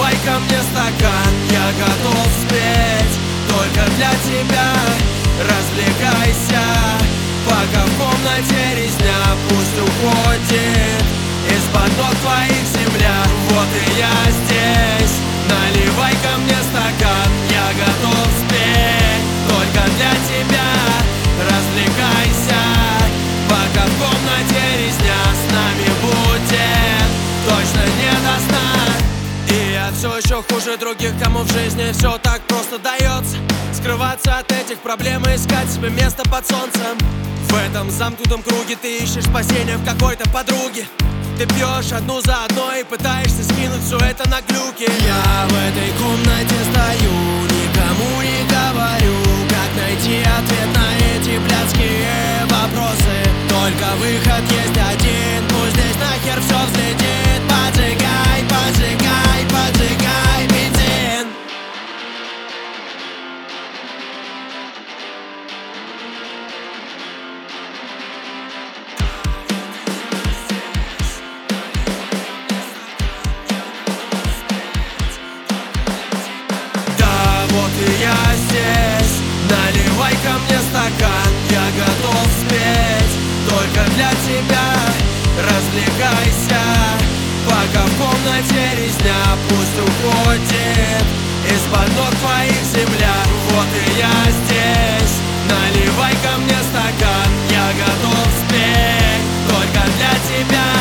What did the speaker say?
наливай ко мне стакан, я готов спеть только для тебя. Развлекайся, пока в комнате резня, пусть уходит из-под ног твоих земля. Вот и я здесь, наливай ко мне стакан, я готов спеть только для тебя. Развлекайся, пока в комнате резня, с нами будет точно не до сна. И я все еще хуже других, кому в жизни все так просто дается. Скрываться от этих проблем и искать себе место под солнцем. В этом замкнутом круге ты ищешь спасения в какой-то подруге. Ты пьешь одну за одной и пытаешься скинуть все это на глюки. Я в этой комнате стою, никому не говорю, как найти ответ на эти блядские вопросы. Только выход есть один, пусть здесь нахер все взлетит. Поджигай, поджигай, поджигай бензин. Вот и я здесь, наливай ко мне стакан, я готов спеть только для тебя. Развлекайся, пока в комнате резня, пусть уходит из-под ног твоих земля. Вот и я здесь, наливай ко мне стакан, я готов спеть только для тебя.